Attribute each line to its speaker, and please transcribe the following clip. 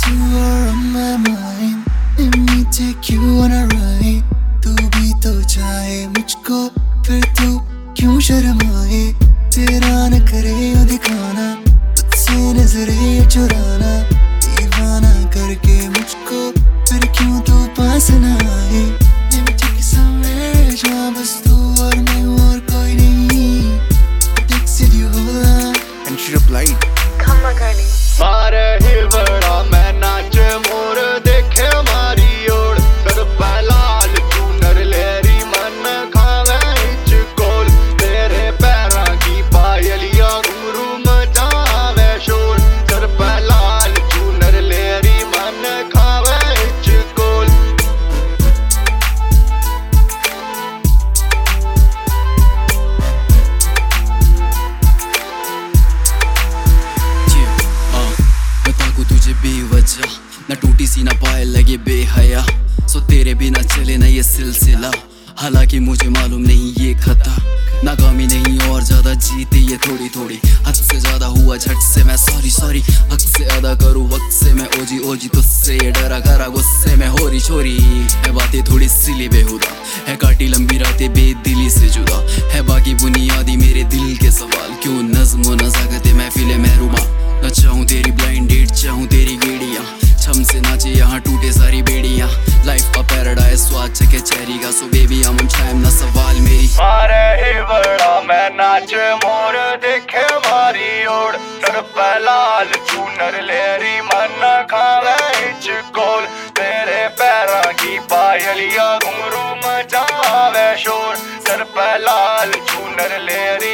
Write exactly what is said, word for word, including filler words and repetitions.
Speaker 1: you are on my mind. Let me take you on a ride. तू भी तो चाहे मुझको, फिर तू क्यों शर्माए? तेरा न करे यो दिखाना, तुझसे नजरें चुराना, दीवाना करके मुझको, फिर क्यों तू पास न आए? Let me take you somewhere जहाँ बस तू और मैं और कोई नहीं. Texted you hold and she replied,
Speaker 2: Come on, girlie.
Speaker 3: मारे ही बड़ा मैं नाच मोर देखे मारी ओर सर लाल चूनर लेरी मन खावे चिकोल तेरे पैरा की पायलिया घुंघरू मचावे शोर सर लाल चूनर लेरी मन खावे चिकोल.
Speaker 4: तुझे बेवजह न टूटी सी न पाए लगे बेहया, सो तेरे बिना चले न ये सिलसिला. हालांकि मुझे मालूम नहीं ये खता, नाकामी नहीं और ज्यादा जीते ये थोड़ी थोड़ी. हद से ज्यादा हुआ झट से मैं सॉरी सॉरी, हक से अदा करूँ वक्त से मैं ओजी ओजी तुझसे ये डरा करा गुस्से में होरी छोरी. है बातें थोड़ी सिली बेहुदा, है काटी लंबी रातें बेदिली से जुदा, है बाकी बुनियादी मेरे दिल के सवाल. क्यों नज़्म नज़ाकते महफिले महरूमा, न चाहूँ तेरी ब्लाइंड डेट चाहूँ तेरी गेड़ियाँ, छम से नाचे यहाँ टूटे सारी बेड़ियाँ. लाइफ का पैराडाइज स्वाद चके चेरी का, so baby I'm on time ना सवाल मेरी.
Speaker 3: मारे ही बड़ा मैं नाच मोर देखे मारी ओर सर लाल चूनर लेरी मन खावे चिकोल तेरे पैरा की पायलिया घुंघरू मचावे शोर सर लाल चूनर लेरी